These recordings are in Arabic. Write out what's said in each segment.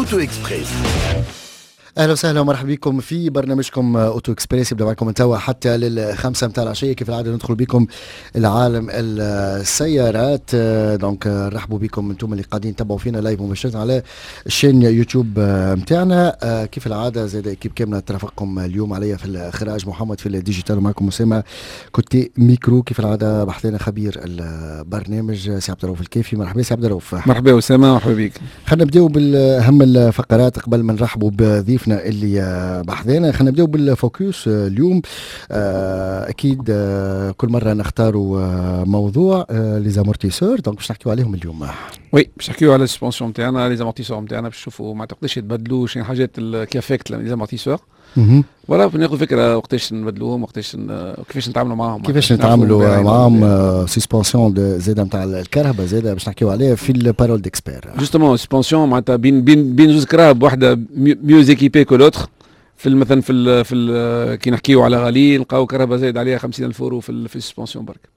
اوتو اكسبريس. اهلا وسهلا ومرحبا بكم في برنامجكم اوتو اكسبريس. يبدا معكم توا حتى لل5 متاع العشيه. كيف العاده ندخل بكم العالم السيارات. دونك رحبوا بكم انتم اللي قاعدين تتابعوا فينا لايف مباشره على الشين يوتيوب متاعنا. كيف العاده زاد اكيب كامله ترافقكم اليوم. عليا في الاخراج محمد، في الديجيتال معكم اسامه كنتي ميكرو. كيف العاده بحثنا خبير البرنامج سي عبد الرؤوف الكافي. مرحبا سي عبد الرؤوف. مرحبا اسامه، مرحبا بك. خلينا نبداو بالاهم الفقرات قبل ما نرحبوا بضيف اللي بحثنا. خلينا نبداو بالفوكس اليوم. اكيد كل مره نختاروا موضوع لي زامورتيسور، دونك باش نحكيو عليهم اليوم. وي باش نحكيو على السسبونسيون نتاعنا، لي زامورتيسور نتاعنا، باش نشوفوا ما تقدرش يتبدلوا شي حاجات كي افكت لي زامورتيسور. ولا ناخذ فكره وقتاش نبدلوهم، وقتاش كيفاش نتعاملوا معاهم. كيفاش نتعاملوا معاهم سسبونسيون زاده نتاع الكهرباء زاده باش نحكيو عليه في البارول ديكسبير. جوستومون سسبونسيون معناتها بين زوج كراهب، واحده ميو زيكيبي كو لوتر. في مثلا في كي نحكيو على غالي نلقاو كهرباء زايد عليها 50,000 يورو في السسبونسيون برك.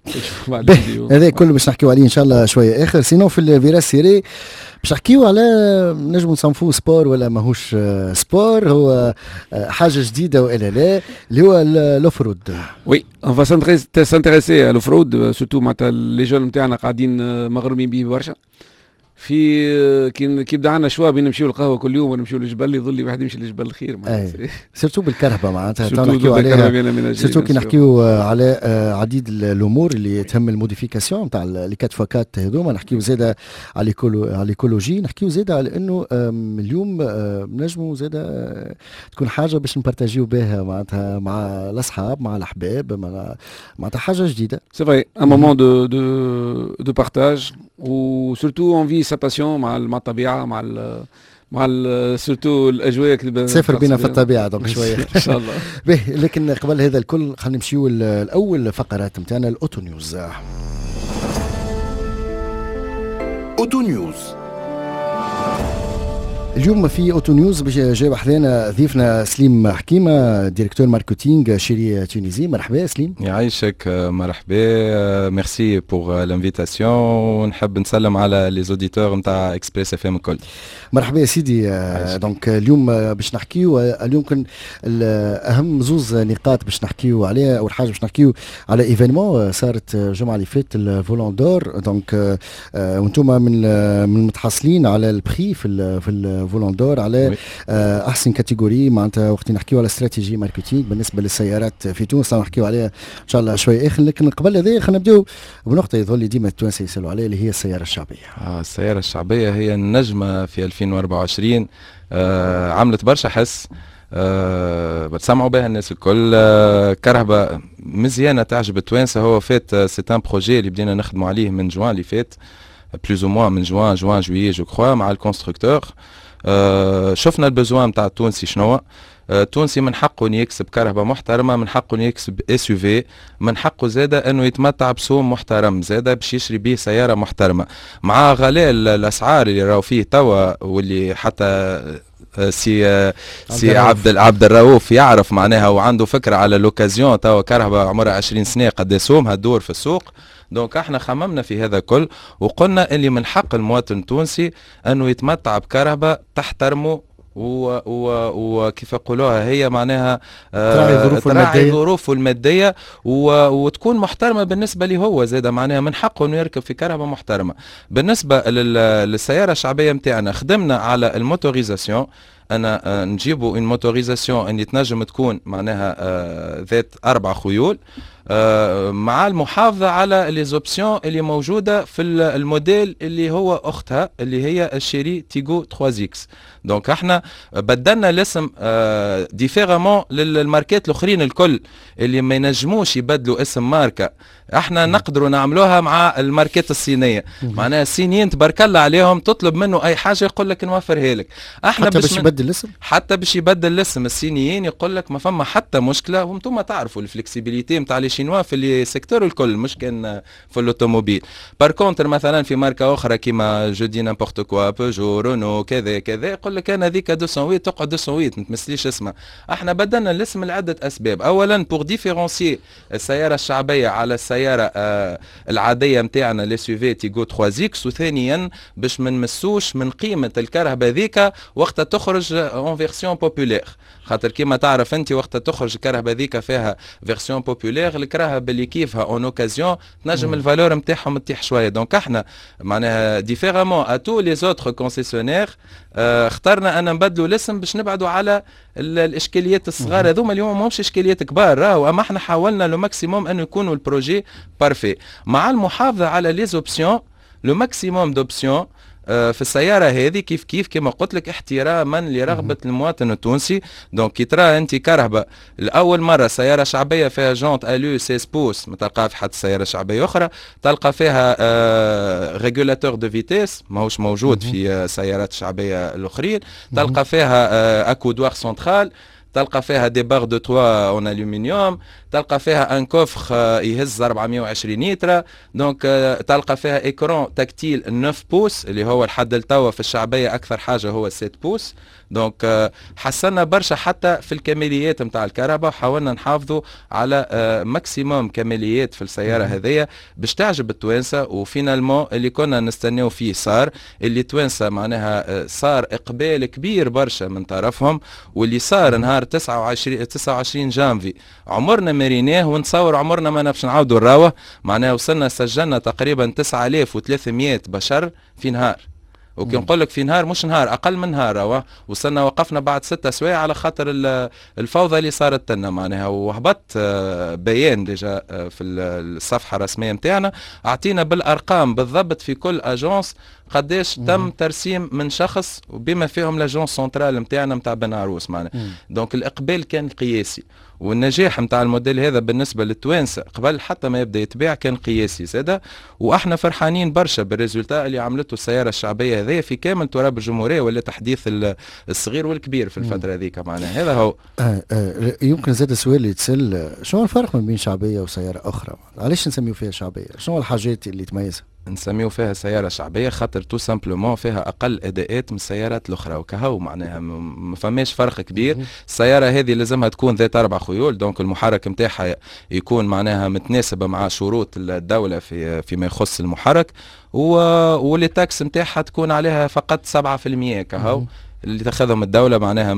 هذا كله باش نحكيو عليه ان شاء الله شويه اخر. سينو في الفيراس سيري باش نحكيو على نجم نصنفوه سبور ولا ماهوش سبور، هو حاجه جديده والا لا، اللي هو الاوفرود. وي اون فا سانتيريسي الاوفرود سورتو معناتها لي جون نتاعنا قاعدين مغرومين به برشا. في كي بدا عندنا شوا بين نمشيو القهوه كل يوم ونمشيو للجبل، يظل واحد يمشي للجبل خير معناتها. سيرتو بالكهرباء معناتها نحكيو عليها. سيرتو كي نحكيو على عديد الامور اللي تهم الموديفيكاسيون نتاع لي 4 x 4 هذوما. نحكيو زاده على الايكولوجي، نحكيو زاده على انه اليوم نجموا زاده تكون حاجه باش نبارتاجيو بها معناتها مع الاصحاب مع الاحباب، معناتها حاجه جديده. سي فري ان مومون دو بارتاج، وسورتو اون في باسيون مع الطبيعه، مع سورتو الاجواء اللي تسافر بينا في الطبيعه دونك شويه ان شاء الله. باهي، لكن قبل هذا الكل خلينا نمشيو الاول فقرات نتاعنا الاوتو نيوز. اوتو نيوز اليوم في اوتو نيوز جاي بحذانا ضيفنا سليم حكيمه، ديريكتور ماركتينغ شيري تونيزي. مرحبا سليم. يعيشك. مرحبا، ميرسي بور لانفيتاسيون. نحب نسلم على لي زوديتور نتاع اكسبريس اف ام الكل. مرحبا يا سيدي. دونك اليوم باش نحكيو اليوم كان اهم زوز نقاط باش نحكيو عليها. اول حاجه باش نحكيو على ايفينمون صارت الجمعه اللي فاتت الفولون دور. دونك وانتم من المتحصلين على البري في الفولون دور على احسن كاتيجوري معناتها. وقت نحكيو على استراتيجي ماركتينغ بالنسبه للسيارات في تونس نحكيو عليها ان شاء الله شوي اخر. لكن قبل هذا خلينا نبداو بنقطه يظل لي ديما التوانسه يسالوا عليها، اللي هي السياره الشعبيه. السياره الشعبيه هي النجمه في 2024. عملت برشا حس، بتسمعوا بها الناس الكل. كرهبه مزيانه تعجب التوانسه. هو فات سي ان بروجي اللي بدينا نخدموا عليه من جوان اللي فات، بلوز او موان من جوان جويي جو كخوا مع الكونستركتور. شفنا البزوان نتاع التونسي شنو. التونسي من حقه انه يكسب كهرباء محترمه، من حقه انه يكسب اس يو في، من حقه زاده انه يتمتع بسوم محترم، زاده باش يشري به سياره محترمه. مع غلاء الاسعار اللي راهو فيه توا، واللي حتى سي عبد الرؤوف يعرف معناها وعنده فكره على لوكازيون. توا كهرباء عمرها 20 سنه قد سومها تدور في السوق. دونك احنا خممنا في هذا كل، وقلنا اللي من حق المواطن التونسي انه يتمتع بكهرباء تحترمه وكيف يقولوها هي معناها تراعي ظروفه الماديه وتكون محترمه بالنسبه لي هو زاده معناها من حقه انه يركب في كهرباء محترمه. بالنسبه للسياره الشعبيه نتاعنا خدمنا على الموتوريزاسيون. انا نجيبوا ان موتوريزاسيون اللي تنجم تكون معناها ذات 4 خيول، مع المحافظه على لي زوبسيون اللي موجوده في الموديل اللي هو اختها اللي هي الشيري تيغو 3 اكس. دونك احنا بدلنا الاسم ديفيرامون للماركات الاخرين الكل اللي ما ينجموش يبدلوا اسم ماركه. احنا نقدروا نعملوها مع الماركات الصينيه. معناها الصينيين تبارك الله عليهم، تطلب منه اي حاجه يقول لك نوفرها لك. احنا حتى باش يبدل الاسم، حتى باش يبدل الاسم الصينيين يقول لك ما فما حتى مشكله. وانتم تعرفوا الفلكسيبيليتي نتاع لي شينوا في لي سيكتور الكل، مش كان في الاوتوموبيل. بار كونتر مثلا في ماركه اخرى كيما جو دي نامبورت كوا بيجو رونو كذا كذا يقول لك انا ذيك 208 تقعد 208 ما تمثليش اسمها. احنا بدلنا الاسم لعده اسباب. اولا بور ديفيرونسيي السياره الشعبيه على السياره العاديه نتاعنا لي سوفي تيغو 3 اكس، وثانيا باش ما نمسوش من قيمه الكرهبه ذيك وقت تخرج اون فيرسيون بوبولير. خاطر كيما تعرف انت وقت تخرج الكرهبه ذيك فيها فيرسيون بوبولير، الكرهبه اللي كيفها اون اوكازيون تنجم الفالور نتاعهم تطيح شويه. دونك احنا معناها ديفيرامون ا تو لي زوتر كونسيسيونير اخترنا ان نبدلوا الاسم باش نبعدوا على الاشكاليات الصغار هذوما اليوم ماهمش اشكاليات كبار راهو، اما احنا حاولنا لو ماكسيموم انه يكونوا البروجي بارفي مع المحافظه على لي زوبسيون لو ماكسيموم دوبسيون في السياره هذه كيف كما قلت لك احتراما لرغبه المواطن التونسي. دونك كي ترى انت كرهبه لاول مره سياره شعبيه فيها جونت الو 16 بوس، ما تلقاها في حتى سياره شعبيه اخرى، تلقى فيها ريغولاتور دو فيتيس ماهوش موجود في سيارات شعبيه الاخرين، تلقى فيها اكودوار سنترال، تلقى فيها دي بار دو توا اون الومنيوم، تلقى فيها ان كوفر يهز 420 لتر، دونك تلقى فيها ايكرون تكتيل 9 بوس اللي هو الحد التوا في الشعبيه اكثر حاجه هو 7 بوس. دونك حسنا برشا حتى في الكماليات نتاع الكهرباء، وحاولنا نحافظوا على ماكسيموم كماليات في السياره هذيا باش تعجب التوانسه. وفينالمون اللي كنا نستناو فيه صار، اللي التوانسه معناها صار اقبال كبير برشا من طرفهم، واللي صار نهار 29 جانفي عمرنا مريناه، ونتصور عمرنا ما باش نعاودوا الراوه. معناها وصلنا سجلنا تقريبا 9300 بشر في نهار، وكي نقول لك في نهار مش نهار، اقل من نهار. وصلنا وقفنا بعد 6 سوايع على خاطر الفوضى اللي صارت لنا معناها. وهبط بيان ديجا في الصفحه الرسميه نتاعنا، اعطينا بالارقام بالضبط في كل اجونس قداش تم ترسيم من شخص، وبما فيهم لاجونس سنترال نتاعنا نتاع بن عروس معناها. دونك الاقبال كان قياسي، والنجاح نتاع الموديل هذا بالنسبه للتوانسه قبل حتى ما يبدا يتباع كان قياسي زاده. واحنا فرحانين برشا بالريزولتا اللي عملته السياره الشعبيه هذه في كامل تراب الجمهوريه، ولا تحديث الصغير والكبير في الفتره هذيك معناها. هذا هو. يمكن زاد السؤال اللي يتسال، شنو الفرق ما بين شعبيه وسياره اخرى؟ علاش نسميو فيها شعبيه؟ شنو الحاجات اللي تميزها؟ نسميو فيها سيارة شعبية خاطر تو سامبلومون فيها أقل أداءات من السيارات الأخرى، وكهو معناها ما فماش فرق كبير. السيارة هذه لازمها تكون ذات 4 خيول، دونك المحرك نتاعها يكون معناها متناسبة مع شروط الدولة فيما يخص المحرك، واللي تاكس نتاعها تكون عليها فقط 7% كهو اللي تاخذهم الدولة معناها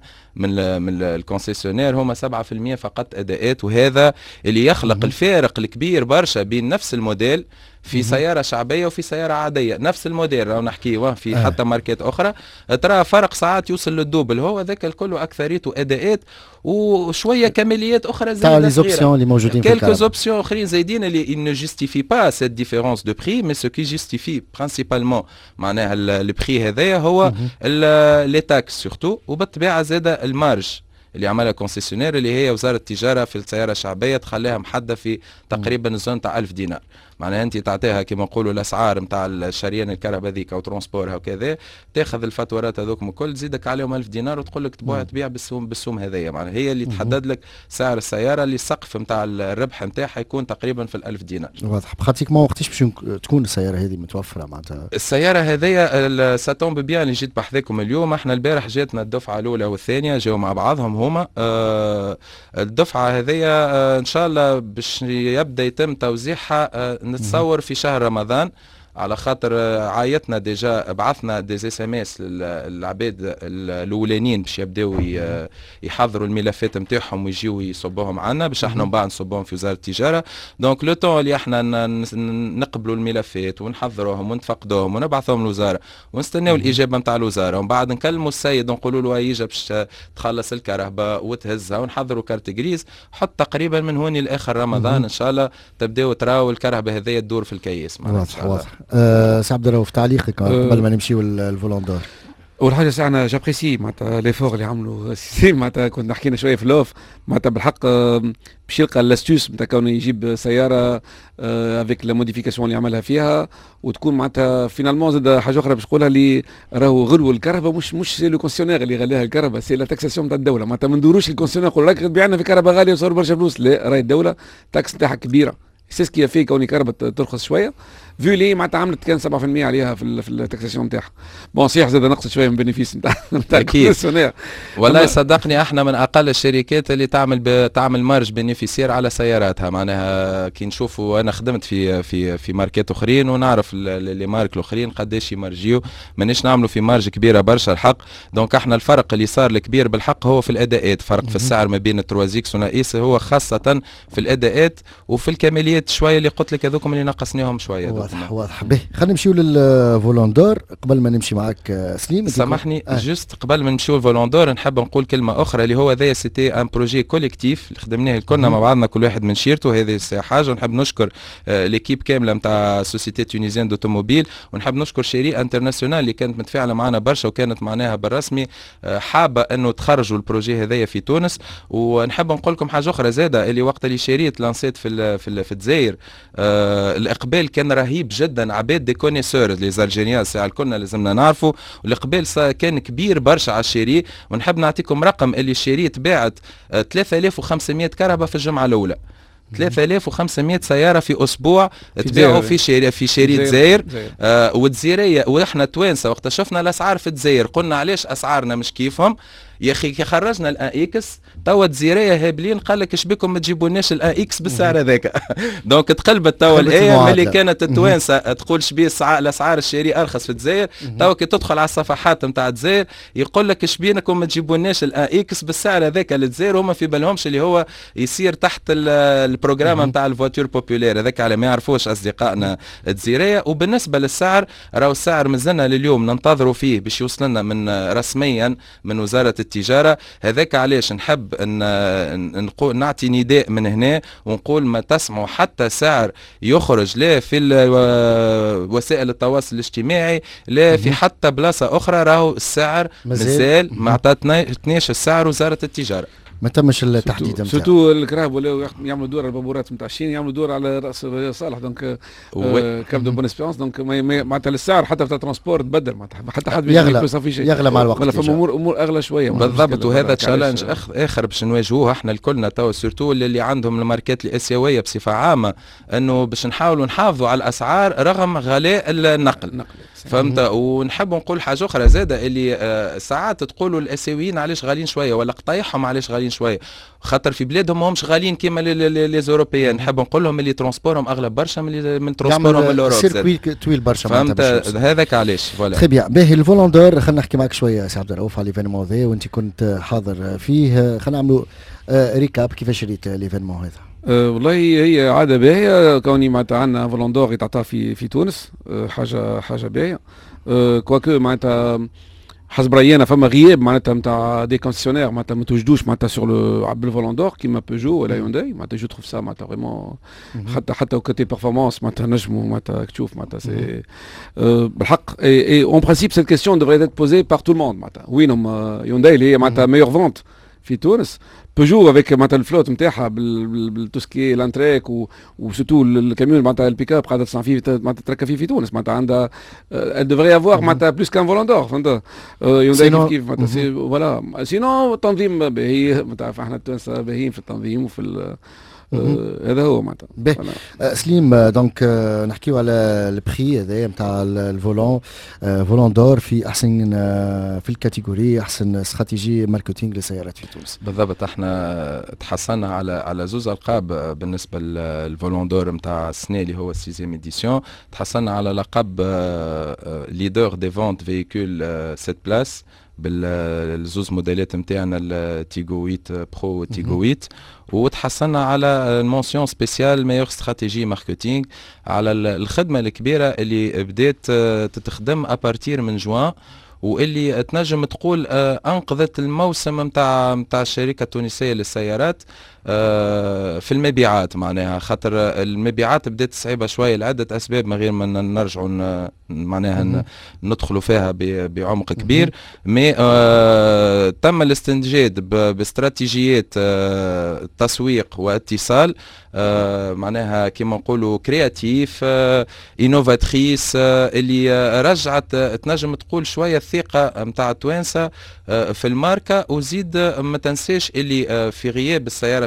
من الكونسيسيونير هما 7% فقط أداءات. وهذا اللي يخلق الفارق الكبير برشا بين نفس الموديل في سيارة شعبية وفي سيارة عادية. نفس الموديل راهو نحكيه في حتى ماركات أخرى ترى فرق ساعات يوصل للدوبل، هو ذاك الكل أكثريته أداءات وشوية كماليات أخرى تاع لي زوبسيون اللي موجودين في الكهرباء. quelques options أخرين زايدين اللي ne justifient pas cette différence de prix, mais ce qui justifie principalement معناها البري هذايا هو لي تاكس سورتو، وبالطبيعة زاد المارج اللي عملها كونسيسيونير اللي هي وزارة التجارة في السيارة الشعبية تخليها محدة في تقريبا الزون تاع 1000 دينار. معناها انت تعطيها كما نقولوا الاسعار نتاع الشريان الكهرباء هذيك او ترونسبورها وكذا، تاخذ الفاتورات هذوك الكل تزيدك عليهم 1000 دينار وتقول لك تبيع بالسوم هذايا. معناها هي اللي تحدد لك سعر السيارة اللي السقف نتاع الربح نتاعها يكون تقريبا في 1000 دينار. واضح. براتيكمون وقتاش باش تكون السيارة هذه متوفرة معناتها؟ السيارة هذيا ساتومب بيان اللي جيت بحذاكم اليوم. احنا البارح جاتنا الدفعة الأولى والثانية جاوا مع بعضهم هما. الدفعة هذيا ان شاء الله باش يبدا يتم توزيعها نتصور في شهر رمضان، على خاطر عايتنا ديجا بعثنا دي اس ام اس للعباد الاولانيين باش يبداو يحضروا الملفات نتاعهم ويجيو يصبوهم عنا باش احنا من بعد نصبوهم في وزاره التجاره. دونك لو طون اللي احنا نقبلوا الملفات ونحضروهم ونتفقدوهم ونبعثوهم للوزاره ونستناو الاجابه نتاع الوزاره، ومن بعد نكلموا السيد ونقولوا له يجي باش تخلص الكهرباء وتهزها ونحضروا كارت جريز. حط تقريبا من هون لاخر رمضان ان شاء الله تبداو تراو الكهرباء هذيا تدور في الكياس. واضح. سي عبد الرؤوف تعليقك قبل ما نمشيو للفولون دور. اول حاجه ساعنا جابريسي معناتها ليفور اللي عملوا سيسيم، معناتها كنا حكينا شويه في اللوف معناتها بالحق باش يلقى الاستوس نتاع كونه يجيب سياره افيك لا موديفيكاسيون اللي عملها فيها وتكون معناتها فينالمون زاد حاجه اخرى باش نقولها اللي راهو غلو الكهرباء مش سي لو كونسيونير اللي غلاها الكهرباء، سي لا تاكساسيون تاع الدوله. معناتها ما ندوروش الكونسيونير يقول راك تبيعنا في كهرباء غاليه وصار برشا فلوس، لا راهي الدوله تاكس نتاعها كبيره. سي سكي في كوني كهرباء ترخص شويه فيولي معناتها عملت كان 7% عليها في التاكسيشن نتاعها. بون صحيح زاد نقصت شويه من بينيفيس نتاع اكيد. والله صدقني احنا من اقل الشركات اللي تعمل مارج بينيفيسير على سياراتها. معناها كي نشوفوا، انا خدمت في ماركات اخرين ونعرف لي مارك الاخرين قداش يمارجيو، مانيش نعملوا في مارج كبيره برشا الحق. دونك احنا الفرق اللي صار الكبير بالحق هو في الاداءات، فرق في السعر ما بين التروازيكس وناقيس هو خاصه في الاداءات وفي الكماليات شويه اللي قلت لك هذوكم اللي نقصناهم شويه. واضح به. خلينا نمشيو للفولوندور قبل ما نمشي معك سليم. سامحني جست قبل ما نمشيو للفولوندور نحب نقول كلمه اخرى اللي هو ذا سيتي ان بروجي كوليكتيف اللي خدمناه كلنا مع بعضنا، كل واحد من شيرته. هذه حاجه نحب نشكر ليكيب كامله نتاع سوسيتي تونيزيان دوتوموبيل، ونحب نشكر شيري انترناسيونال اللي كانت متفاعله معنا برشا وكانت معناها بالرسمي حابه انه تخرجوا البروجي هذايا في تونس. ونحب نقول لكم حاجه اخرى زاده، اللي وقت اللي شريت لانسيت في الجزائر الاقبال كان رهيب جدا. عباد دي كونيسور لي زالجيريان ساعه الكلنا لازمنا نعرفوا، والاقبال كان كبير برشا على الشيري. ونحب نعطيكم رقم اللي الشيري تباعت 3500 كهرباء في الجمعه الاولى. 3500 سياره في اسبوع تباعوا في شيري الجزائر. والجزائريه واحنا توانسه وقت شفنا الاسعار في الجزائر قلنا علاش اسعارنا مش كيفهم يا اخي. كي خرجنا الان اكس توا الجزائريه هابلين قال لك اش بكم ما تجيبوناش الان اكس بالسعر هذاك. دونك تقلبت توا الايه ملي كانت التوانسه تقول شبيه الاسعار الشيري ارخص في الجزائر، توا كي تدخل على الصفحات نتاع الجزائر يقول لك اش بينكم ما تجيبوناش الان اكس بالسعر هذاك للجزائر. هما في بالهمش اللي هو يصير تحت البروجرام نتاع الفواتور بوبولير هذاك، على ما يعرفوش اصدقائنا الجزائريه. وبالنسبه للسعر راهو السعر مازلنا لليوم ننتظروا فيه باش يوصل لنا من رسميا من وزاره التجاره. هذاك علاش نحب نقول نعطي نداء من هنا ونقول ما تسمعوا حتى سعر يخرج لا في وسائل التواصل الاجتماعي لا في حتى بلاصه اخرى. راهو السعر مازال ما عطاتناش السعر وزاره التجاره، ما تمش التحديد نتاعو. سورتو الكراب ولاو يعملوا دور على البابورات نتاع الشين، يعملوا دور على راس صالح. دونك كاب دو بون اسبيرونس. دونك معناتها السعر حتى بتاع ترونسبور تبدل، معناتها حتى حد يغلى مع الوقت. ولا فما امور اغلى شويه بالضبط. وهذا تشالنج اخر باش نواجهوه احنا الكلنا توا، سورتو اللي عندهم الماركات الاسيويه بصفه عامه، انه باش نحاولوا نحافظوا على الاسعار رغم غلاء النقل. فهمت. ونحب نقول حاجه اخرى زاده، اللي ساعات تقولوا الاسيويين علاش غاليين شويه ولا قطايحهم علاش غاليين شويه، خاطر في بلادهم ماهمش غاليين كيما لي زوروبيين. نحب نقول لهم اللي ترونسبورهم اغلى برشا من ترونسبورهم الاوروب. سيركوي طويل برشا. فهمت هذاك علاش. فوالا تري بيان. باهي الفولوندور خلينا نحكي معك شويه سي عبد الرؤوف على ليفينمون ذا وانت كنت حاضر فيه. خلينا نعملوا ريكاب كيفاش شريت ليفينمون هذا. والله هي عاده باهيه كوني معناتها عندنا فولوندور يتعطى في تونس. حاجه باهيه. كواكو معناتها حسب راينا فما غياب معناتها نتاع دي كونسيونير معناتها ما توجدوش معناتها سور بالفولوندور كيما بيجو ولا يونداي. معناتها جو تروف سا معناتها فريمون حتى كوتي بيرفورمانس معناتها نجموا معناتها تشوف معناتها سي بالحق. اي اون برانسيب سيت كيستيون ديفري ايت بوزي بار تو الموند. معناتها وينهم يونداي اللي هي معناتها ميور فونت في تونس. بيجو افيك معناتها الفلوت نتاعها بالتوسكي لانتريك وسورتو الكاميون معناتها البيك اب قاعده تصنع فيه معناتها تركب فيه في تونس. معناتها عندها ديفري افوار معناتها بلوس كان فولوندور. فهمت يونداي كيف معناتها فوالا. سينو التنظيم باهي معناتها احنا التوانسه باهيين في التنظيم وفي هذا هو معناتها. سليم دونك نحكيو على البخي هذايا نتاع الفولون فولوندور في احسن في الكاتيجوري احسن استراتيجي ماركتينغ للسيارات في تونس. بالضبط. احنا تحصلنا على زوز القاب بالنسبه للفولوندور نتاع السنه اللي هو 6 اديسيون. تحصلنا على لقب ليدر دي فونت فيكول 7 بلاس بالزوز موديلات نتاعنا التيغو 8 برو والتيغو 8. وتحصلنا على المونسيون سبيسيال ميور استراتيجي ماركتينغ على الخدمه الكبيره اللي بدات تتخدم ابارتير من جوان، واللي تنجم تقول انقذت الموسم نتاع الشركه التونسيه للسيارات في المبيعات. معناها خاطر المبيعات بدات صعيبه شويه لعده اسباب من غير ما نرجعوا معناها ندخلوا فيها بعمق كبير. مي تم الاستنجاد باستراتيجيات تسويق واتصال معناها كما نقولوا كرياتيف انوفاتريس اللي رجعت تنجم تقول شويه الثقه نتاع التوانسه في الماركه. وزيد ما تنساش اللي في غياب السياره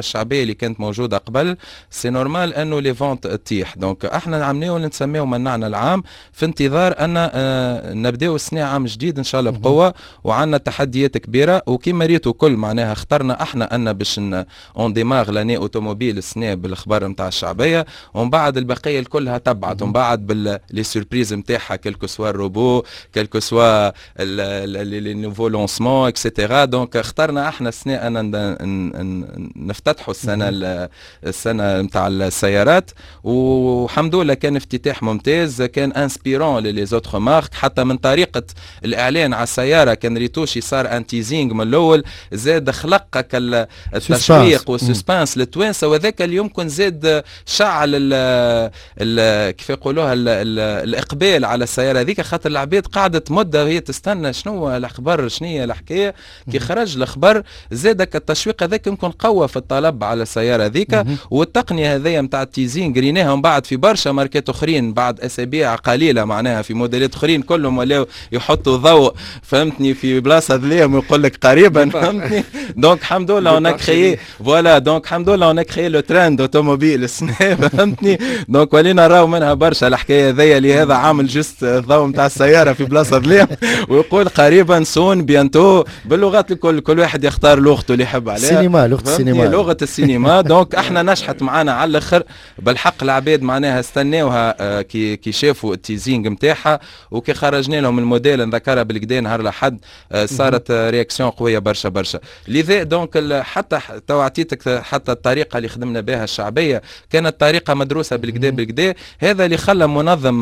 الشعبيه اللي كانت موجوده قبل سي نورمال انه لي فونت تطيح. دونك احنا عملناه اللي نسميه منعنا العام في انتظار ان نبداو السنه عام جديد ان شاء الله بقوه، وعندنا تحديات كبيره وكما ريتوا كل معناها اخترنا احنا ان باش اون ديماغ لاني اوتوموبيل السنه بالاخبار نتاع الشعبيه، ومن بعد البقيه كلها تبعت، ومن بعد باللي سوربريز نتاعها كلكو سوا الروبو كلكو سوا لي نوفو لونسمون اكسيتيرا. دونك اخترنا احنا السنه ان نفتتحوا السنه نتاع السيارات، والحمد لله كان افتتاح ممتاز، كان انسبيرون لي زوتر مارك، حتى من طريقه الاعلان على السياره كان ريتوشي صار ان تيزينغ من الاول، زاد خلق التشويق والسسبانس للتوانسه، وذاك اللي يمكن زاد شعل كيف يقولوها الاقبال على السياره هذيك، خاطر العباد قعدت مده وهي تستنى شنو الاخبار شنو هي الحكايه. كي خرج الخبر زادك التشويق هذاك يمكن قوى في الطلب على السياره هذيك، والتقنيه هذيا نتاع التيزين قريناها من بعد في برشا ماركات اخرين بعد اسابيع قليله، معناها في موديلات اخرين كلهم ولاو يحطوا ضوء فهمتني في بلاصه ظلام ويقول لك قريبا فهمتني. دونك الحمد لله اون كريي فوالا، دونك الحمد لله اون كريي لو ترند اوتوموبيل السنه فهمتني. دونك ولينا نراو منها برشا الحكايه هذيا اللي هذا عامل جست الضوء نتاع السياره في بلاصه ظلام ويقول قريبا سون بيانتو باللغات الكل، كل واحد يختار لغته اللي يحب عليها. السينما لغه السينما لغه السينما. دونك احنا نجحت معنا على الاخر بالحق، العباد معناها استناوها كي شافوا التيزينغ نتاعها، وكي خرجنا لهم الموديل نذكرها بالكدا نهار الاحد صارت رياكسيون قويه برشا برشا. لذا دونك حتى تو عطيتك حتى الطريقه اللي خدمنا بها الشعبيه كانت طريقه مدروسه بالكدا بالكدا، هذا اللي خلى منظم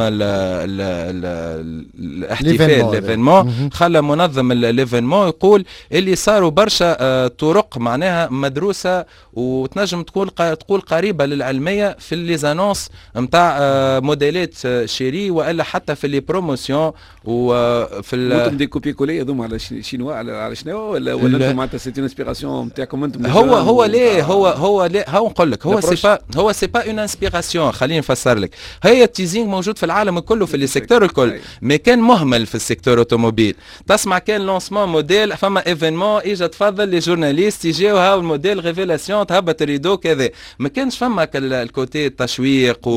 الاحتفال ليفينمون، خلى منظم ليفينمون يقول اللي صاروا برشا طرق معناها مدروسه وتنجم تقول قريبه للعلميه في لي زانونس نتاع موديلات شيري، والا حتى في لي بروموسيون وفي انتم دي كوبي كولي هذوما على شينوا على شنو ولا انتم معناتها سيتي انسبيراسيون نتاعكم انتم؟ هو ليه هو نقول لك هو سي با اون انسبيراسيون. خليني نفسر لك، هي التيزينغ موجود في العالم كله في لي سيكتور الكل، مي كان مهمل في السيكتور اوتوموبيل. تسمع كان لونسمون موديل فما ايفينمون اجا تفضل لي جورناليست يجيو هاو الموديل ريفيلاسيون تهبط الريدو كذا، ما كانش فما الكوتي التشويق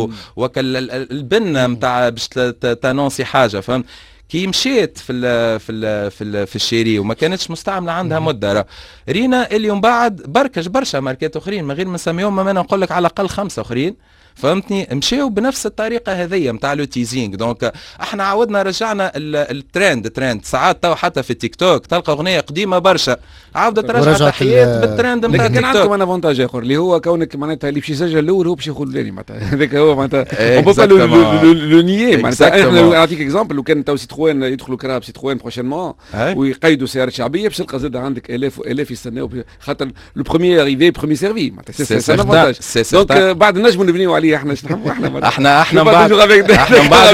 البنه نتاع باش تانونسي حاجه، فهمت؟ كي مشيت في الشيري وما كانتش مستعمله عندها مده، رينا اللي من بعد بركش برشا ماركات اخرين من غير ما نسميهم، ما انا نقول لك على الاقل 5 اخرين فهمتني مشيو بنفس الطريقه هذيا نتاع لو تيزينغ. دونك احنا عاودنا رجعنا الترند ساعات تو حتى في التيك توك تلقى اغنيه قديمه برشا عاودت رجعت تحيات بالترند نتاع التيك توك. التيك لكن توك عندكم انا فونتاج اخر اللي هو كونك معناتها اللي باش يسجل الاول هو باش ياخذ الثاني، معناتها هذاك هو معناتها لو نيي. معناتها احنا نعطيك اكزومبل، لو كان تو سيتروين يدخلوا كراب سيتروين بروشينمون ويقيدوا سيارات شعبيه باش تلقى زاد عندك الاف والاف يستناو خاطر لو بروميير اريفي بروميير سيرفي، معناتها سي فونتاج. دونك بعد نجموا نبنيو عليه احنا احنا بعد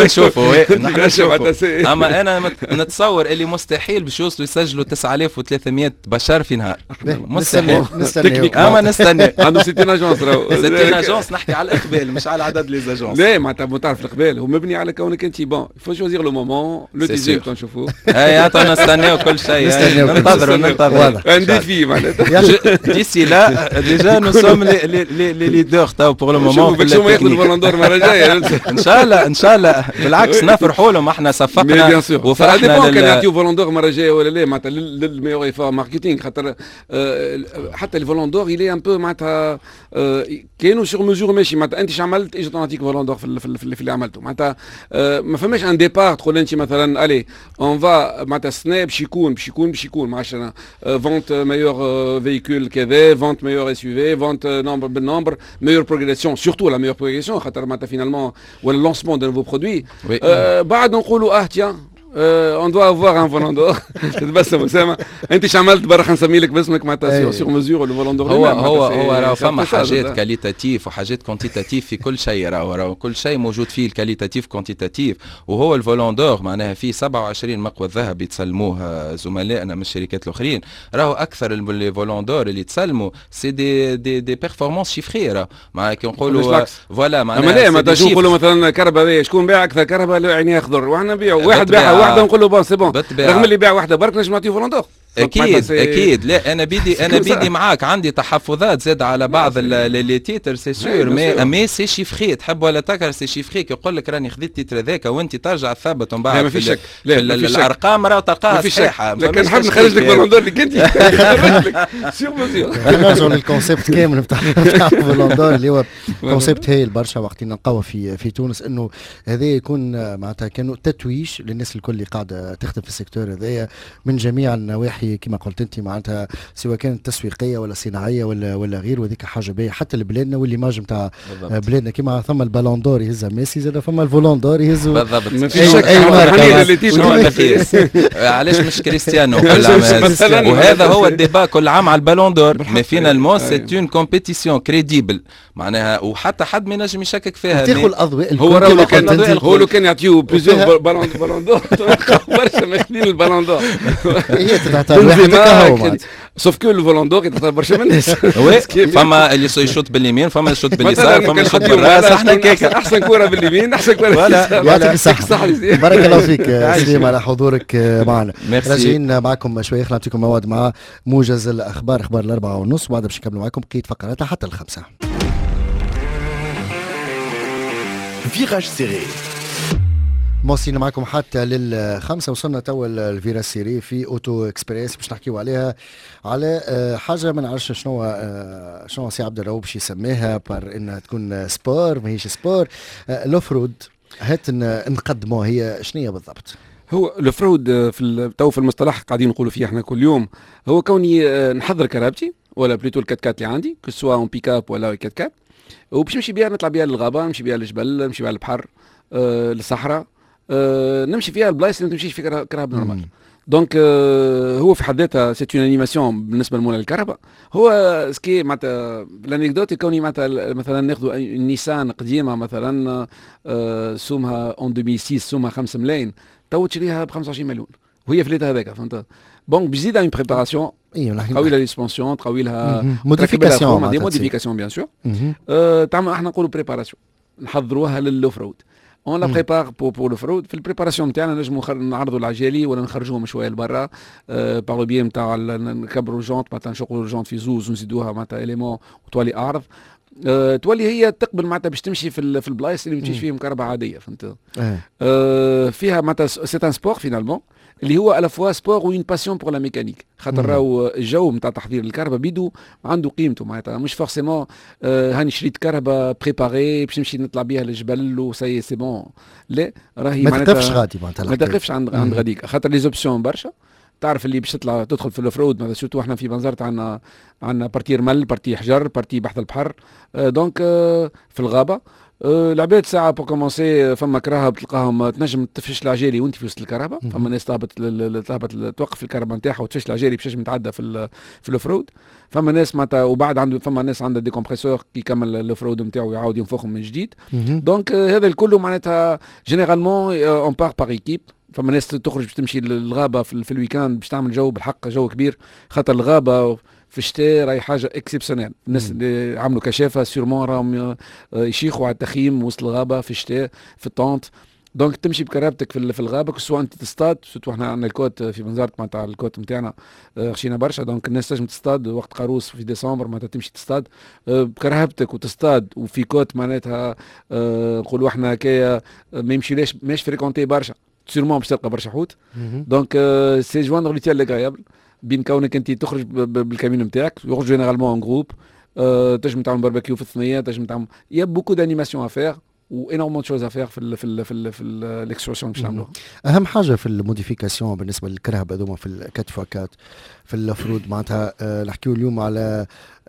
نشوفوا. اما انا نتصور اللي مستحيل باش يوصلوا يسجلوا 9300 بشر في نهار، مستحيل. اما نستنى عنده 60 اجونس راهو 60 اجونس، نحكي على الاقبال مش على عدد لي زاجونس. لا معناتها تعرف الاقبال هو مبني على كونك انت بون فو شوزير لو مومون لو تيزير نشوفوه. اي نستناو كل شيء، ننتظروا عندي فيه معناتها ديسي لا ديجا نو سوم لي ليدور تو بور لو مومون. باش هما ياخذوا البالون دور المره الجايه ان شاء الله بالعكس نفرحوا لهم، احنا صفقنا وفرحنا كان يعطيو فالون دور المره الجايه ولا لا، معناتها للميور ايفور ماركتينغ، خاطر حتى الفالون دور يلي ان بو معناتها كانوا سور ميزور ماشي، معناتها انت عملت اجا نعطيك فالون دور في اللي عملته، معناتها ما فماش ان ديبار تقول انت مثلا الي اون فا معناتها السنه باش يكون ما عرفتش انا فونت ميور فييكول كذا، فونت ميور اس يو في، فونت نومبر بالنومبر، ميور بروغريسيون سورتو لا ميور بروغريسيون، خاطر معناتها فينالمون ولا لونسمون دو نوفو برودوي بعد نقولوا تيان اون دوا افوار ان فالون دور. تتبسم اسامه انت اش عملت برا نسمي لك باسمك معناتها سيغ مزور الفالون دور. هو راهو فما حاجات كاليتاتيف وحاجات كونتيتاتيف في كل شيء، راهو كل شيء موجود فيه الكاليتاتيف كونتيتاتيف. وهو الفالون دور معناها فيه 27 مقوى ذهب يتسلموه زملائنا من الشركات الاخرين، راهو اكثر لي فالون دور اللي تسلموا سي دي بيرفورمانس شيفري، راه معناها كي نقولوا فوالا معناها ما تجي نقولوا مثلا كهرباء شكون باع اكثر كهرباء عينيه خضر، وحنا نبيعوا واحد باعها واحده نقول له بون سي بون، رغم اللي باع واحده برك نجم نعطيه فالون دور. اكيد لا انا بيدي معاك عندي تحفظات زاد على بعض لي تيتر سي سور مي سي شيفري تحب ولا تكره سي شيفري يقول لك راني خديت التيتر هذاك وانت ترجع ثابت ومن بعد في الارقام راه تلقاها صحيحه. لكن نحب نخرج لك بالوندور اللي كنت نرجعوا للكونسيبت كامل نتاع بالوندور اللي هو كونسيبت هايل برشا وقت نلقاوه في تونس انه هذا يكون معناتها كانوا تتويج للناس الكل اللي قاعده تخدم في السيكتور هذايا من جميع النواحي كما قلت انت معناتها سواء كانت تسويقيه ولا صناعيه ولا غير وذيك حاجه باهيه حتى لبلادنا واللي ماج نتاع بلادنا كما ثم البالون دور يهزها ميسي زاد فما الفولون دور يهزوا بالضبط. ما فيش شك علاش مش كريستيانو وهذا هو الديبا كل عام على البالون دور مي فينالمون سي اون كومبيتيسيون كريديبل معناها وحتى حد ما ينجم يشكك فيها. تاخذ الاضواء هو لو كان يعطيو بليزيور بالون دور برشا ماخذين البالون دور هي تعتبر واحد سوف كو البالون دور يتختار برشا من الناس فما اللي يشوط باليمين فما يشوط باليسار فما يشوط بالراس احنا كيكا احسن كره باليمين احسن كره يعطيك الصحة. بارك الله فيك سليم على حضورك معنا. راجعين معكم شويه خلينا نعطيكم مواد مع موجز الاخبار اخبار 4:30 وبعد باش نكملوا معكم بقيه فقراتها حتى 5. Virage serré. موصلين معكم حتى 5 وصلنا توا الفيراج سيري في اوتو اكسبريس باش نحكيو عليها على حاجه ما نعرفش شنو سي عبد الرؤوف باش يسميها بار انها تكون سبور ماهيش سبور. لوفرود هات نقدموها هي شنو بالضبط؟ هو الفرود في المصطلح قاعدين نقولوا فيه احنا كل يوم هو كوني نحضر كرابتي ولا بليتو الكاتكات اللي عندي كسوا اون بيك اب ولا كاتكات وباش نمشي بها نطلع بها للغابه نمشي بها للجبل نمشي بها للبحر للصحراء نمشي فيها البلايص اللي ما تمشيش في كرهب نورمال. دونك هو في حد ذاتها سي اون انيماسيون بالنسبه لمولا الكهرباء. هو سكي معناتها الانكدوت كوني معناتها مثلا ناخذوا نيسان قديمه مثلا سومها اون 2006 سومها 5 ملايين تو تشريها ب 25 مليون وهي في ليتها هذاك فهمت. بونك بيزيد اون بريباراسيون تقوي لها ليسبونسيون تقوي لها موديفيكاسيون دي موديفيكاسيون بيان سور تعمل احنا نقولوا بريباراسيون نحضروها للوف رود اون لا بريبار بور لو فرود في البريباراسيون نتاعنا نجموا نعرضوا العجالي ولا نخرجوهم شويه لبرا باغ بيان نتاع نكبروا الجونت معناتها نشقوا الجونت في زوز ونزيدوها معناتها اليمون وتولي اعرض تولي هي تقبل معناتها باش تمشي في البلايص اللي ما تمشيش فيهم كهرباء عاديه فهمت. فيها معناتها سي ان سبور فينالمون اللي هو على فوا سبور وين باسيون بور لا ميكانيك خاطر راهو الجو نتاع تحضير الكهرباء بيدو عنده قيمته معناتها مش فورسيمون هاني شريت كهرباء بريباري باش نمشي نطلع بها للجبل وسي سي بون لا راهي معناتها ما تقفش غادي معناتها ما تقفش عند غاديك خاطر لي زوبسيون برشا تعرف اللي باش تدخل في الفرود مثلا سورتو احنا في بنزرت عندنا بارتي رمل بارتي حجر بارتي بحث البحر دونك في الغابه العباد ساعه بور كومونسي فما كراهب تلقاهم تنجم تفشش العجالي وانت في وسط الكهرباء فما ناس تهبط توقف الكهرباء نتاعها وتفشش العجالي باش تتعدى في الفرود فما ناس معناتها وبعد فما ناس عندها دي كومبريسور كيكمل الفرود نتاعو يعاود ينفخهم من جديد. دونك هذا الكل معناتها جينيرالمون اون بار ايكيب فما ناس تخرج باش تمشي للغابه في الويكاند باش تعمل جو بالحق جو كبير خاطر الغابه في الشتاء راهي حاجه اكسبسيونيل. الناس اللي عملوا كشافه سيرمون راهم يشيخوا على التخييم وسط الغابه في الشتاء في الطونت. دونك تمشي بكرابتك في الغابه سواء انت تصطاد سورتو احنا عندنا الكوت في بنزرت معناتها الكوت نتاعنا خشينا برشا دونك الناس تنجم تصطاد وقت قاروس في ديسمبر معناتها تمشي تصطاد بكرهبتك وتصطاد وفي كوت معناتها نقولوا احنا هكايا ما يمشيلاش ماش فريكونتي برشا سيرمون باش تلقى برشا حوت. دونك سي جوان غليتيال ليغريابل بين كونك انت تخرج بالكاميون نتاعك يخرج جينيرالمون ان جروب تنجم تعمل باربيكيو في الثنيه تنجم تعمل يا بوكو دانيماسيون افير وانورمون شوز افير في الاكسبرسيون باش نعملوها. اهم حاجه في الموديفيكاسيون بالنسبه للكرهب هذوما في الكات فاكات في الفرود معناتها نحكيو اليوم على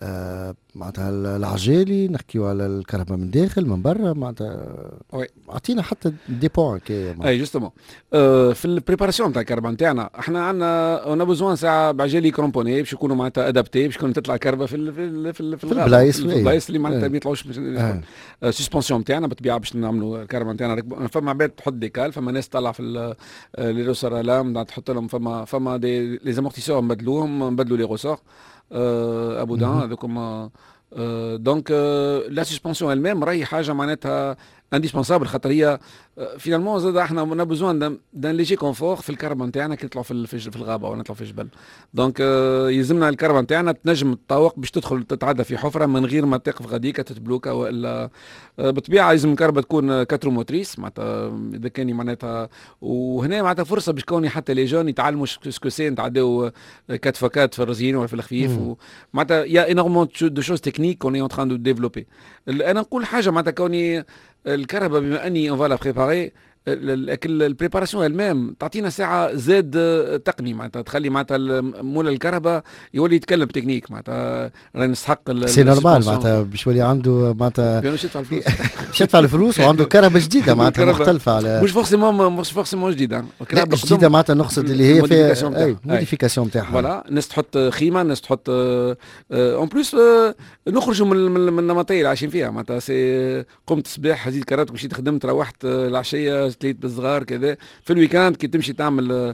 معناتها العجالي نحكيو على الكهرباء من داخل من برا معناتها اعطينا حتى دي بوان كي اي جوستومون في البريباراسيون تاع الكهرباء نتاعنا احنا عندنا بوزوان ساعه بعجالي كرومبوني باش يكونوا معناتها ادابتي باش تكون تطلع الكهرباء في البلايص اللي معناتها ما يطلعوش سسبونسيون نتاعنا بالطبيعه باش نعملوا الكهرباء نتاعنا فما عباد تحط ديكال فما ناس تطلع في لي روسور الام تحط لهم فما دي لي امورتيسور نبدلوا لي روسور ابو دان هذوكم دونك لا سسبونسيون الميم راهي حاجه معناتها انديسبونسابل، خاطر هي فينالمون زاد احنا اون بوزوان دان ليجي كونفور في الكهرباء نتاعنا كي نطلعوا في الغابه ولا نطلعوا في الجبل. دونك يلزمنا الكهرباء نتاعنا تنجم تطوق باش تدخل تتعدى في حفره من غير ما تقف غاديكا تتبلوكا، والا بالطبيعه لازم الكهرباء تكون كاترو موتريس معناتها اذا كان معناتها. وهنا معناتها فرصه باش كوني حتى لي جون يتعلموا سكو سي نتعداو 4 فكات في الرزين ولا في الخفيف، معناتها يا انورمون دو شوز تكنيك اون اي اون تران دو ديفلوبي. انا نقول حاجه معناتها كوني الكهرباء بما اني اون فالا بريباري البريباراسيون المام تعطينا ساعه زاد تقني معناتها تخلي معناتها مول الكهرباء يولي يتكلم تكنيك معناتها راه نستحق سي نورمال معناتها باش يولي عنده معناتها باش يدفع الفلوس وعنده كهرباء جديده معناتها مختلفه على مش فورسيمون جديده جديده معناتها نقصد اللي هي فيها موديفيكاسيون نتاعها. فوالا الناس تحط خيمه، الناس تحط اون بليس نخرجوا من النمطيه اللي عايشين فيها معناتها. سي قمت الصباح هزيت كراتك مشيت خدمت روحت العشيه تليت بالصغار كذا. في الويكاند كي تمشي تعمل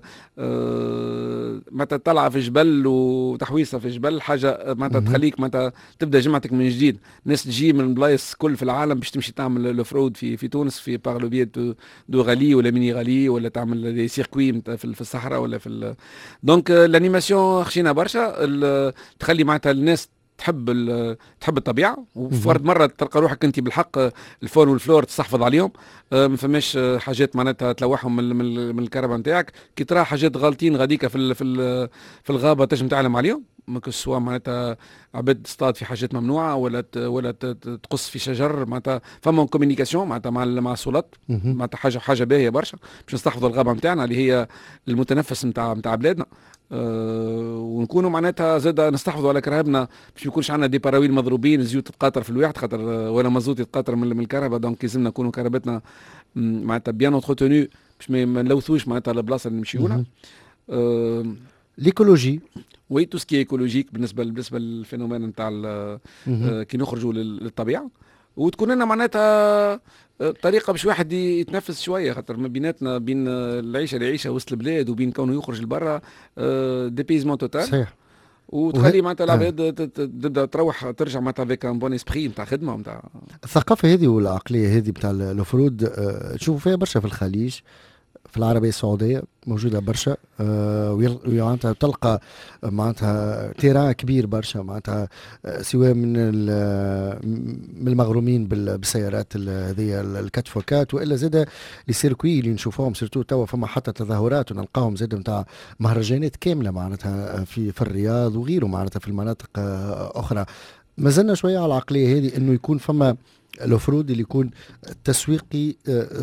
معناتها طلعه في جبل وتحويسه في جبل حاجه معناتها تخليك معناتها تبدا جمعتك من جديد. ناس تجي من بلايص كل في العالم باش تمشي تعمل لوفرود في تونس في باغ لو بيي دو غالي ولا ميني غالي ولا تعمل دي سيركوي في الصحراء ولا في دونك الانيماسيون خشينا برشا تخلي معناتها الناس تحب الطبيعه. وفرد مره تلقى روحك انت بالحق الفون والفلور تستحفظ عليهم، ما فماش حاجات معناتها تلوحهم من الكهرباء نتاعك. كي ترى حاجات غالطين غاديكا في الغابه تنجم تعلم عليهم، ما سواء معناتها عباد تصطاد في حاجات ممنوعه ولا تقص في شجر معناتها فما كوميونيكاسيون معناتها مع السلطات معناتها حاجه باهيه برشا باش نستحفظوا الغابه نتاعنا اللي هي المتنفس نتاع بلادنا. ونكونوا معناتها زاد نستحفظوا على كرهبنا باش ما يكونش عندنا دي باراويل مضروبين الزيوت تتقاطر في الواحد خاطر ولا مازوت يتقاطر من الكهرباء. دونك لازمنا نكونوا كهربتنا معناتها بيان اونتروتوني باش ما نلوثوش معناتها البلاصه اللي نمشيو لها. ليكولوجي وي تو سكي ايكولوجيك بالنسبه للفينومين نتاع كي نخرجوا للطبيعه وتكون لنا معناتها طريقه باش واحد يتنفس شويه خاطر ما بيناتنا بين العيشه اللي يعيشها وسط البلاد وبين كونه يخرج لبرا ديبيزمون توتال. صحيح. وتخلي معناتها العباد تبدا تروح ترجع معناتها افيك ان بون اسبري نتاع خدمه نتاع الثقافه هذه والعقليه هذه نتاع الفروض تشوفوا فيها برشا في الخليج في العربية السعودية موجودة برشا. ومعناتها تلقى معناتها تيران كبير برشا معناتها سواء من المغرومين بالسيارات هذه الكات فوكات والا زاد لي سيركوي اللي نشوفوهم سيرتو توا فما حتى تظاهرات ونلقاهم زاد نتاع مهرجانات كاملة معناتها في الرياض وغيره معناتها في المناطق أخرى. ما زلنا شوية على العقلية هذه انه يكون فما الأفرود اللي يكون تسويقي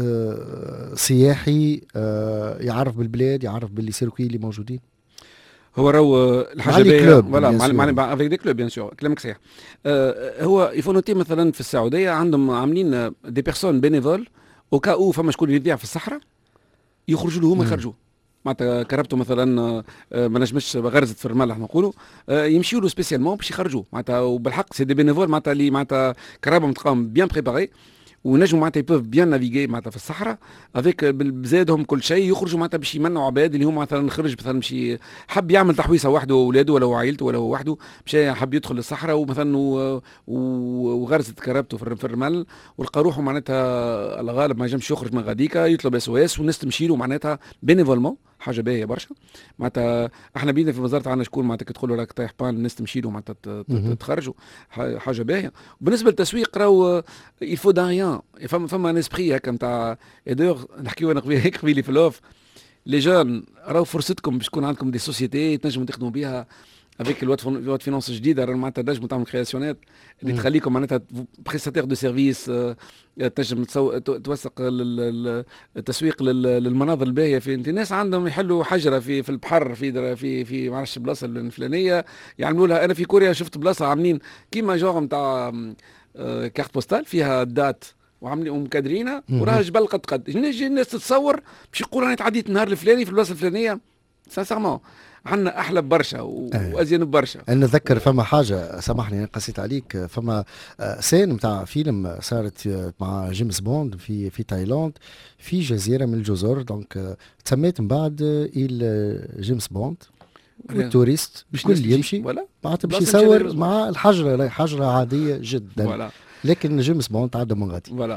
سياحي يعرف بالبلاد يعرف باللي سيركوي اللي موجودين. هو راهو الحاجه باهيه فوالا مع افيك دي كلوب بيان سور كلامك صحيح. هو يفونوتي مثلا في السعوديه عندهم عاملين دي بيرسون بينيفول او كاو فما شكون يذيع في الصحراء يخرجوا له هما يخرجوا معناتها كربته مثلا ما نجمش غرزت في الرمال احنا نقولوا يمشيوا له سبيسيالمون باش يخرجوا معناتها وبالحق سي دي بينيفول معناتها اللي معناتها كرابهم تلقاهم بيان بريباري ونجموا معناتها يبوف بيان نافيغي معناتها في الصحراء افيك بزادهم كل شيء يخرجوا معناتها باش يمنعوا عباد اللي هم مثلا خرج مثلا مشي حب يعمل تحويسه وحده واولاده ولا عائلته ولا هو وحده مشى حب يدخل للصحراء ومثلا وغرزت كرابته في الرمل ولقى روحه معناتها الغالب ما ينجمش يخرج من غاديكا يطلب اس او اس والناس تمشي له معناتها بينيفولمون حاجه باهيه برشا معناتها احنا بينا في الوزاره عندنا شكون معناتها كتقول له راك طايح بان الناس تمشي له معناتها تخرجوا حاجه باهيه. وبالنسبه للتسويق راهو يفو دان ريان فما ان اسبري هكا نتاع ايدور نحكيو انا هيك قبيلي في الاوف لي جون راهو فرصتكم باش تكون عندكم دي سوسيتي تنجموا تخدموا بها افيك الواد فينانس جديده معناتها نجموا تعملوا كرياسيونات اللي تخليكم معناتها بريستاتير دو سيرفيس تنجم توثق التسويق للمناظر الباهيه في الناس عندهم يحلوا حجره في البحر في ما عرفتش البلاصه الفلانيه يعملوا لها. انا في كوريا شفت بلاصه عاملين كيما جوغ نتاع كارت بوستال فيها دات وعاملين ومكادرينها وراها جبل قد نجي الناس تتصور باش يقولوا انا تعديت النهار الفلاني في البلاصه الفلانيه سانسيرمون عندنا احلى برشا وازين برشا. نتذكر فما حاجه سامحني قصيت عليك فما سين نتاع فيلم صارت مع جيمس بوند في تايلاند في جزيره من الجزر دونك تسميت من بعد جيمس بوند والتوريست الكل يمشي بعد باش يصور مع الحجره حجره عاديه جدا لكن جيمس بوند عدى من غادي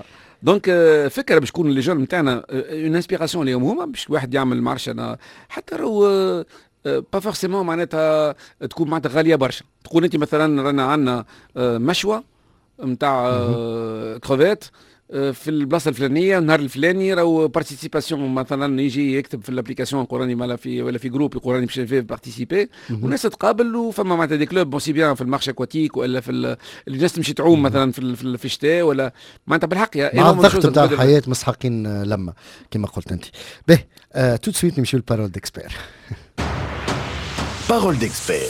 دونك فكره باش تكون لي جون نتاعنا اون انسبيراسيون اليوم هما باش واحد يعمل مارشا حتى لو با فورسيمون معناتها تكون معناتها غاليه برشا. تقول انت مثلا رانا عندنا مشوى نتاع كروفيت في البلاصه الفلانيه النهار الفلاني، راهو بارتيسيباسيون مثلا يجي يكتب في الابليكاسيون يقول راني مالا في ولا في جروب يقول راني باش بارتيسيبي، والناس تقابل وفما معناتها دي كلوب بون bien في المارشا اكواتيك ولا في الناس تمشي تعوم مثلا في الشتاء ولا معناتها بالحق مع الضغط نتاع الحياه مسحقين لما كما قلت انت. باهي تو سويت نمشيو للبارول ديكسبير. بارول ديكسبير.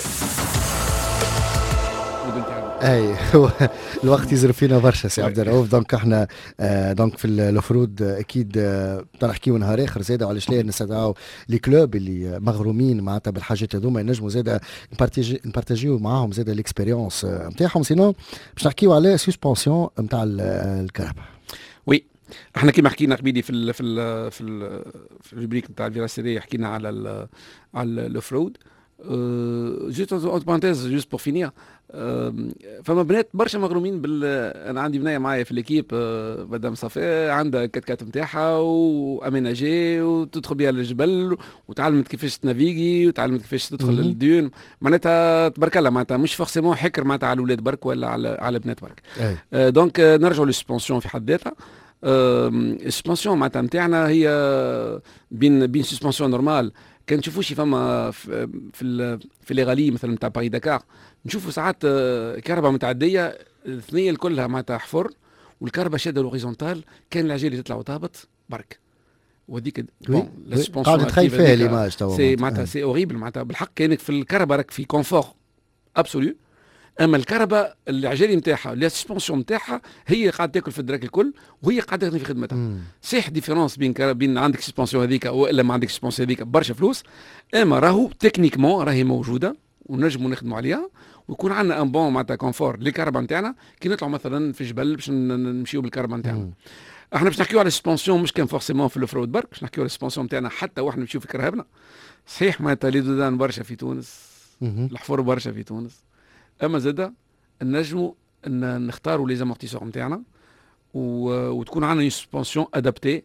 اي هو الوقت يزرب فينا برشا سي عبد الرؤوف. دونك احنا دونك في الفروض اكيد نحكيو نهار اخر زاده على شليه نستدعوا لي كلوب اللي مغرومين معناتها بالحاجات هذوما ينجموا زاده نبارتاجيو معاهم زاده الاكسبيريونس نتاعهم. سينو باش نحكيو على سسبونسيون نتاع الكهرباء. وي احنا كيما حكينا قبيلي في الريبريك نتاع الفيراسيري حكينا على الفرود. جوست اون بارونتيز جوست بور فينير، فما بنات برشا مغرومين انا عندي بنايه معايا في ليكيب مدام صفاء عندها كات نتاعها واميناجي وتدخل بها للجبل وتعلمت كيفاش تنافيغي وتعلمت كيفاش تدخل للديون، معناتها تبارك الله معناتها مش فورسيمون حكر معناتها على الاولاد برك ولا على البنات برك. دونك نرجعوا للسسبونسيون في حد ذاتها. السسبونسيون معناتها نتاعنا هي بين سسبونسيون نورمال. كان نشوفوا شي فما في لي غالي مثلا نتاع باري داكار نشوفوا ساعات كهرباء متعديه الثنيه كلها معناتها حفر والكهرباء شاده الاوريزونتال، كان العجال يطلع وتهبط برك وهذيك قاعد تخيل فيها ليماج توا سي معناتها سي اوريبل معناتها بالحق كانك في الكهرباء راك في كونفور ابسوليو. اما الكهرباء العجالي نتاعها لا سسبونسيون نتاعها هي قاعده تاكل في الدراك الكل وهي قاعده تخدم في خدمتها. صح ديفيرونس بين عندك سسبونسيون هذيك والا ما عندك سسبونسيون هذيك برشا فلوس، اما راهو تكنيكمون راهي موجوده ونجموا نخدموا عليها ويكون عندنا ان بون معناتها كونفور للكهرباء نتاعنا كي نطلعوا مثلا في الجبل باش نمشيو بالكهرباء نتاعنا. احنا باش نحكيو على السسبونسيون مش كان فورسيمون في الفرود برك، باش نحكيو على السسبونسيون نتاعنا حتى واحنا نمشيو في كرهبنا. صحيح معناتها لي دودان برشا في تونس، الحفر برشا في تونس، اما زاده نجموا ان نختاروا لي زامورتيسور نتاعنا وتكون عندنا سسبونسيون ادابتي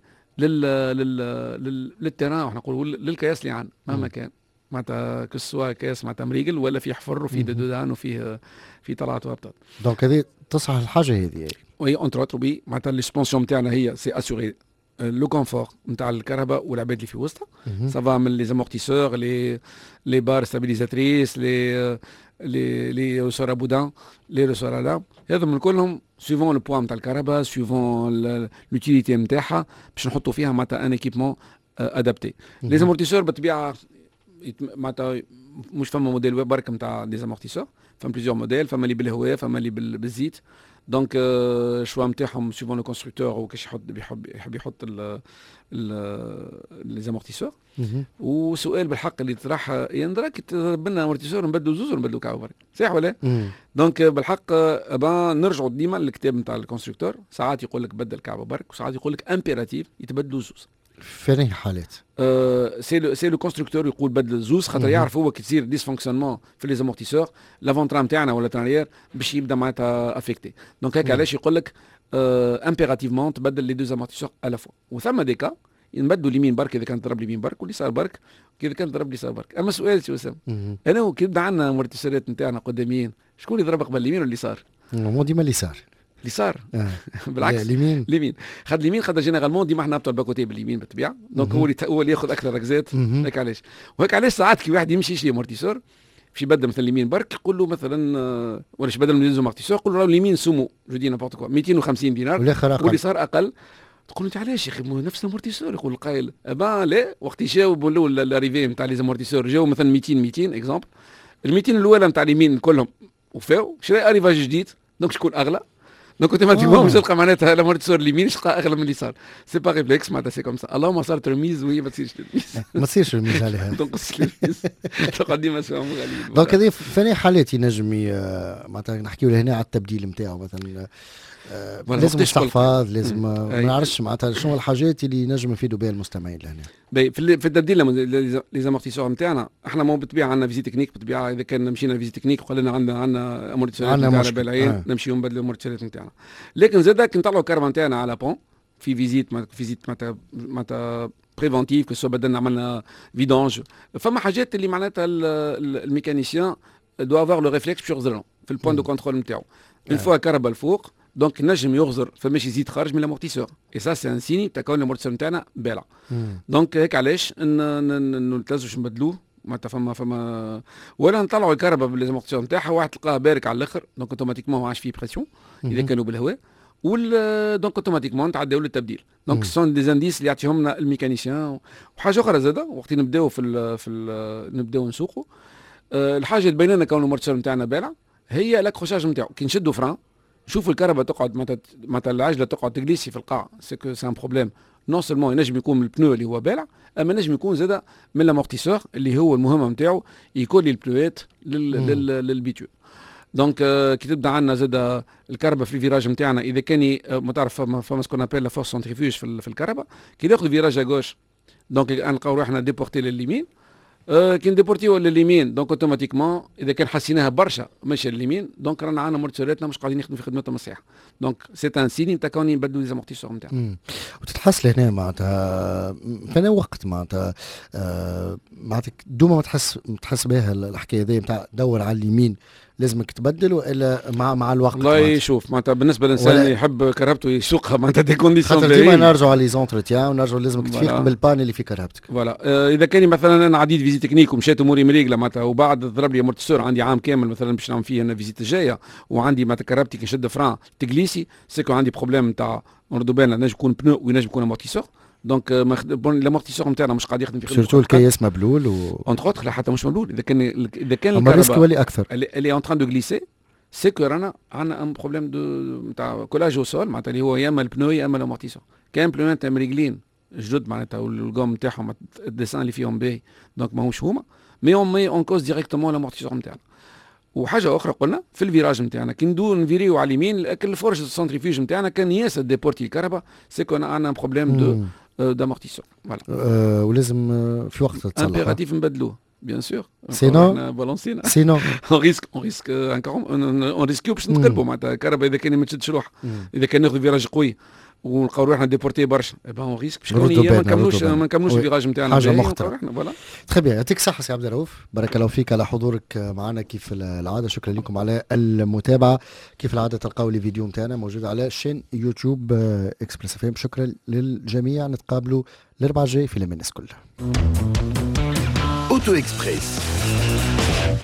للتيران وحنا نقولوا للكياس اللي عندنا مهما كان معناتها كسوا كياس معناتها مريقل ولا في حفر وفي دودان وفيه في طلعات وهبطات. دونك هذه تصح الحاجه هذه. وي اونتر اوتر بي معناتها السبونسيون نتاعنا هي سي اسيغي لو كونفور نتاع الكهرباء والعباد اللي في وسطها سافا من لي زامورتيسور لي بار ستابيليزاتريس لي ريسور بودان لي ريسور لا هذا من كلهم سيفون لو بوا نتاع الكهرباء سيفون لوتيليتي نتاعها باش نحطوا فيها معناتها ان ايكيبمون ادابتي. لي زامورتيسور بالطبيعه معناتها مش فما موديل برك نتاع لي زامورتيسور، فما بليزيور موديل، فما اللي بالهواء فما اللي بالزيت. دونك الشوا نتاعهم سيفون لو كونستركتور وكاش يحب يحط لي زامورتيسور. وسؤال بالحق اللي طرح يندرك تضرب لنا امورتيسور نبدلوا زوز ونبدلوا كعب برك صحيح ولا؟ دونك بالحق نرجعوا ديما للكتاب نتاع الكونستركتور، ساعات يقول لك بدل كعب برك وساعات يقول لك امبيراتيف يتبدلوا زوز. في اي حالات سي لو كونستركتور يقول بدل زوز خاطر يعرف هو كي تصير ديسفونكسيونمون في لي زامورتيسور لافونترا نتاعنا ولا ترانيير باش يبدا معناتها افيكتي. دونك هكا علاش يقول لك امبيراتيفمون تبدل لي دو زامورتيسور الا فوا. وثم ديكا نبدلوا اليمين برك اذا كان ضرب اليمين برك واليسار برك اذا كان ضرب اليسار برك. اما سؤال سي وسام انا وكي يبدا عندنا امورتيسورات نتاعنا قداميين شكون اللي ضرب قبل اليمين ولا اليسار؟ مو ديما اليسار اليسار بالعكس اليمين خد اليمين خد جينيرالمون ديما احنا نبطل باكوتي باليمين بالطبيعه. دونك هو اللي ياخذ اكثر ركزات هيك علاش. وهيك علاش ساعات كي واحد يمشي يشري امورتيسور باش يبدل مثلا اليمين برك يقول له مثلا ولا بدل من الامورتيسور يقول له اليمين سومو جو دي نابورت كوا 250 دينار واليسار اقل. تقول له انت علاش يا اخي نفس الامورتيسور؟ يقول القائل لا وقت يجاوبوا الاول الاريفي نتاع لي زامورتيسور جاوا مثلا 200 اكزومبل ال 200 الاولى نتاع اليمين كلهم وفاو شرا اريفاج جديد دونك شكون اغلى. دونك اوتوماتيكمون باش تلقى معناتها الامورتيسور اليمين تلقى اغلى من اليسار. سي با ريفلكس معناتها سي كوم سا. اللهم صارت رميز وهي ما تصيرش تلميز ما تصيرش رميز عليها تنقص التلميذ تلقى ديما سواهم غاليين. دونك هذه ثاني حالات ينجم معناتها نحكيو هنا على التبديل نتاعو مثلا لازم استحفاظ لازم ما نعرفش معناتها شنو الحاجات اللي نجم نفيدوا بها المستمعين لهنا. في التبديل لي زامورتيسور نتاعنا احنا مو بالطبيعه عندنا فيزي تكنيك بالطبيعه. اذا كان مشينا لفيزي تكنيك وقال لنا عندنا امورتيسورات نتاعنا بالعين نمشيو نبدلوا الامورتيسورات نتاعنا. لكن زاد كي نطلعوا الكهرباء نتاعنا على بون في فيزيت معناتها بريفونتيف كسو بدلنا عملنا فيدونج. فما حاجات اللي معناتها الميكانيسيان دو افوار لو ريفلكس باش يغزرهم في البوان دو كونترول نتاعو. اون فوا كهرباء الفوق دونك نجم يغزر فماش يزيد خارج من الامورتيسور اي سا سي ان سيني تاع كون الامورتيسور نتاعنا بالع. دونك هيك علاش نلتزمش نبدلوه معناتها فما ولا نطلعوا الكهرباء بالامورتيسور نتاعها واحد تلقاه بارك على الاخر دونك اوتوماتيكمون ما عادش فيه بريسيون اذا كانوا بالهواء دونك اوتوماتيكمون نتعداو للتبديل. دونك سون دي زانديس اللي يعطيهم لنا الميكانيسيان. وحاجه اخرى زاده وقت نبداو نبداو نسوقوا الحاجه اللي تبين لنا كون الامورتيسور نتاعنا بالع هي الاكروشاج نتاعو. كي نشدوا فران شوفوا الكهرباء تقعد معناتها العجله تقعد تجليسي في القاع سي ان بروبليم. نون سولمون ينجم يكون من البنو اللي هو بالع اما نجم يكون زاده من الامورتيسور اللي هو المهمه نتاعو يكولي البلوات للبيتو. دونك كي تبدا عندنا زاد الكهرباء في الفيراج نتاعنا اذا كان متعرف فما سكون ابيل لا فورس سنتريفيوج في الكهرباء كي ناخذ فيراج اغوش دونك نلقاو روحنا ديبورتي لليمين. كي نديبورتيو لليمين دونك اوتوماتيكمون اذا كان حسيناها برشا ماشيه لليمين دونك رانا عندنا مورتيسوراتنا مش قاعدين يخدموا في خدمتهم الصحيحه. دونك سي ان سيني تاع كوني نبدلوا لي زامورتيسور نتاعنا. وتتحس لهنا معناتها فانا وقت معناتها دوما ما تحس بها الحكايه هذه نتاع دور على اليمين لازمك تبدل والا مع الوقت. والله شوف معناتها بالنسبه للانسان يحب كهربته يسوقها معناتها دي كونديسيون خاطر ديما نرجعوا على لي زونتروتيان ونرجعوا لازمك تفيق بالبان اللي في كهربتك. فوالا اذا كان مثلا انا عديت فيزيت تكنيك ومشيت اموري مريقله معناتها وبعد ضرب لي امورتيسور عندي عام كامل مثلا باش نعمل فيه انا فيزيت الجايه وعندي معناتها كهربتي كي نشد فران تجليسي سيكو عندي بروبليم نتاع نردو بالنا نجم يكون بنو وينجم يكون امورتيسور. دونك الامورتيسور نتاعنا مش قاعد يخدم في خدمته سورتو الكياس مبلول اونتر اوتر لا حتى مش مبلول اذا كان اما الريسك ولي اكثر اللي اون تران دو غليسي سي كو رانا عندنا ان بروبليم دو نتاع كولاج او سول معناتها اللي هو يا اما البنو يا اما الامورتيسور. كان بلو نتاع مريقلين جدد معناتها والقوم نتاعهم الديسان اللي فيهم باهي دونك ماهوش هما مي اون كوز ديريكتومون الامورتيسور نتاعنا. وحاجه اخرى قلنا في الفيراج نتاعنا كي ندو نفيريو على اليمين لكن الفرش السنتريفيوج نتاعنا كان ياسر ديبورتي الكهرباء سي كو عندنا بروبليم دامورتيسور. فوالا ولازم في وقت تصلح امبيراتيف نبدلوه بيان سور سينو اون ريسك اون ريسكيو باش نتقلبوا معناتها الكهرباء اذا كان ما تشدش روحها اذا كان ناخذ فيراج قوي ونلقاو روحنا ديبورتي برشا اون ريسك باش ما نكملوش الفيراج نتاعنا حاجه مخطره. فوالا تخي بيان يعطيك الصحه سي عبد الرؤوف بارك الله فيك على حضورك معنا كيف العاده. شكرا لكم على المتابعه. كيف العاده تلقاو لي فيديو نتاعنا موجود على شين يوتيوب اكسبريس اف ام. شكرا للجميع. نتقابلوا الاربعاء الجاي في الناس كلها. Auto Express.